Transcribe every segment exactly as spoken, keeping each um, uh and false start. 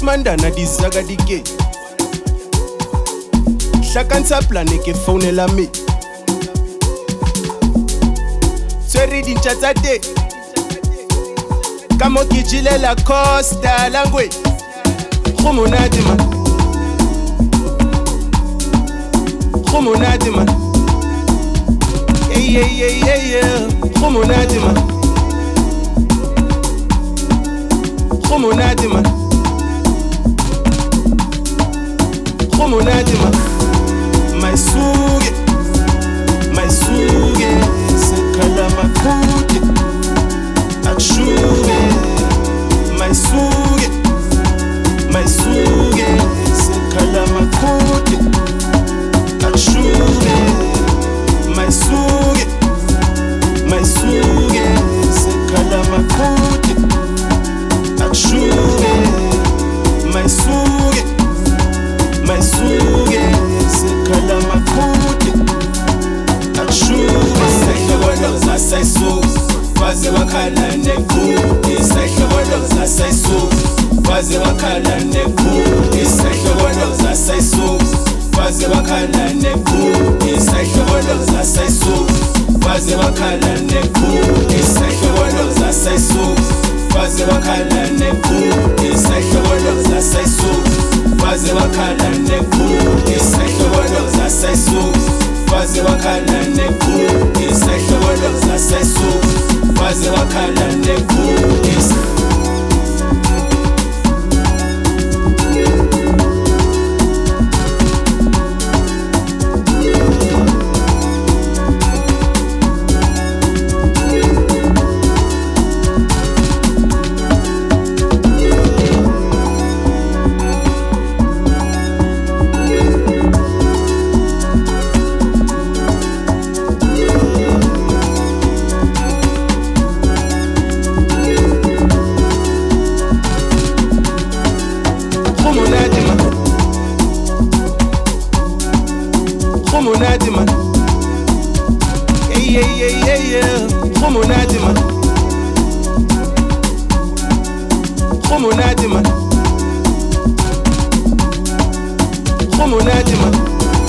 Mandana dizaga dike Hlakantsha plane ke founela me Tswere dintja tsa te Ka mo ke jilela Costa langwe Go monate man Go monate man Hey hey hey hey hey Go monate man Go monate man Go monate man My suge My suge Sekhala makude Akshuge My suge My suge Sekhala makude Akshuge My suge My suge Sekhala makude Akshuge My suge My suge Sekhala makude Akshuge Sehlokolo zasayisuku Waze wakhala nenkulu Sehlokolo zasayisuku Waze wakhala nenkulu Sehlokolo zasayisuku Waze wakhala nenkulu Sehlokolo zasayisuku Waze wakhala nenkulu Sehlokolo zasayisuku Waze wakhala nenkulu Sehlokolo zasayisuku Waze wakhala nenkulu Sehlokolo zasayisuku Waze wakhala nenkulu Sehlokolo zasayisuku Waze wakhala nenkulu Go monate man Hey hey hey hey hey Go monate man Go monate man Go monate man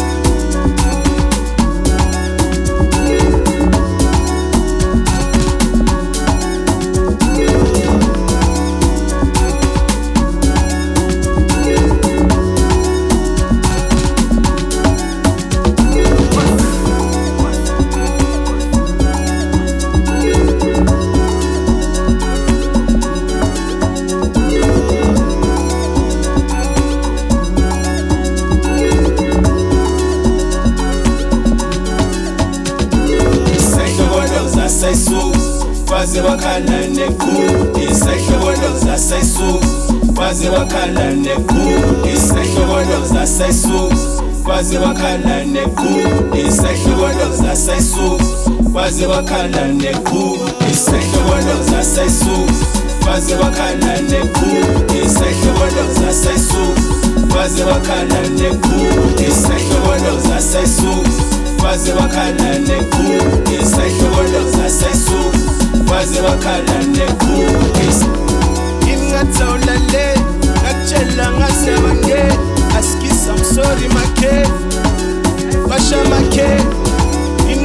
Waze wakhala nenkulu Sehlokolo zasayisuku Waze wakhala nenkulu Sehlokolo zasayisuku Waze wakhala nenkulu Sehlokolo zasayisuku Waze wakhala nenkulu Sehlokolo zasayisuku Waze wakhala nenkulu Sehlokolo zasayisuku Waze wakhala nenkulu Sehlokolo zasayisuku Waze wakhala nenkulu Sehlokolo zasayisuku Waze wakhala nenkulu Ingathawula le Ngakutshela ngasebange Askisa I'm sorry my kid Basha my kid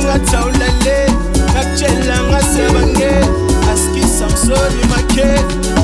Ingathawula le Ngakutshela ngasebange Askisa I'm sorry my kid